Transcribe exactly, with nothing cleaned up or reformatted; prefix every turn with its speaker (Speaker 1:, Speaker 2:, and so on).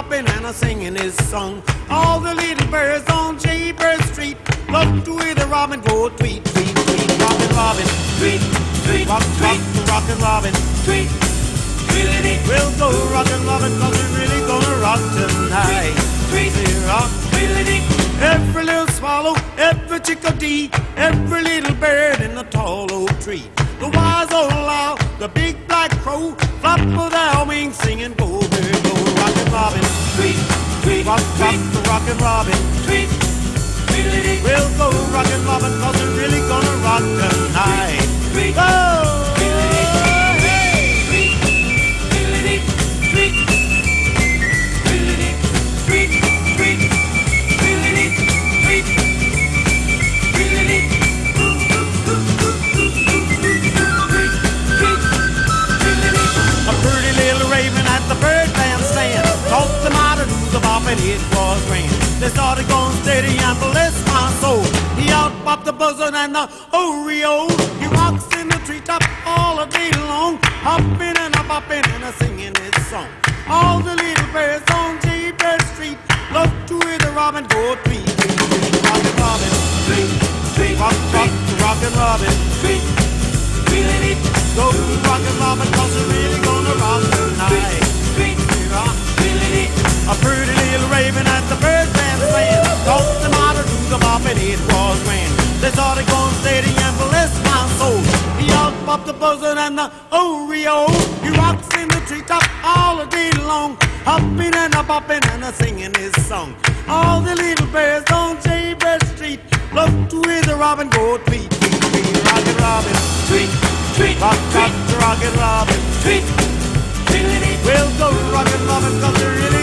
Speaker 1: bopping and a singing his song. All the little birds on Jaybird Street love to hear the robin go tweet, tweet, tweet. Rockin' Robin,
Speaker 2: Tweet, tweet,
Speaker 1: rock, rock,
Speaker 2: tweet,
Speaker 1: rockin' Robin.
Speaker 2: tweet, tweet,
Speaker 1: We'll go rockin' Robin 'cause we're really gonna rock tonight.
Speaker 2: tweet,
Speaker 1: Say rock.
Speaker 2: tweet,
Speaker 1: Every little swallow, every chickadee, every little bird in the tall oak tree. The wise old owl, the big black crow, flap of their wings singing, go bird, go rockin' Robin.
Speaker 2: tweet, tweet,
Speaker 1: Rock, rock,
Speaker 2: tweet,
Speaker 1: the rockin' Robin.
Speaker 2: tweet, tweet,
Speaker 1: We'll go rockin' Robin 'cause we're really gonna rock tonight.
Speaker 2: tweet,
Speaker 1: Go! And it was rain. They started going steady and bless my soul. He out popped the buzzard and the Oreo. He rocks in the treetop all the day long, hopping and a bopping and a singing his song. All the little birds on Jaybird Street love to hear the robin go tweet, tweet, tweet. Rockin' Robin,
Speaker 2: tweet, tweet,
Speaker 1: rock, rock, rockin' Robin,
Speaker 2: tweet, tweet,
Speaker 1: go rockin' Robin 'cause we're really gonna rock tonight.
Speaker 2: tweet,
Speaker 1: Rock.
Speaker 2: tweet,
Speaker 1: A pretty little raven at the bird band playing taught them how to do the bop and it was rain. They started going steady and bless my soul. He out popped the buzzard and the Oreo. He rocks in the treetop all the day long, hopping and a bopping and a singing his song. All the little birds on Jaybird Street love to hear the robin go tweet, tweet, tweet. Rockin' Robin,
Speaker 2: tweet, tweet,
Speaker 1: rock, rock, rockin' Robin.
Speaker 2: tweet, tweet,
Speaker 1: We'll go rockin' Robin 'cause we're really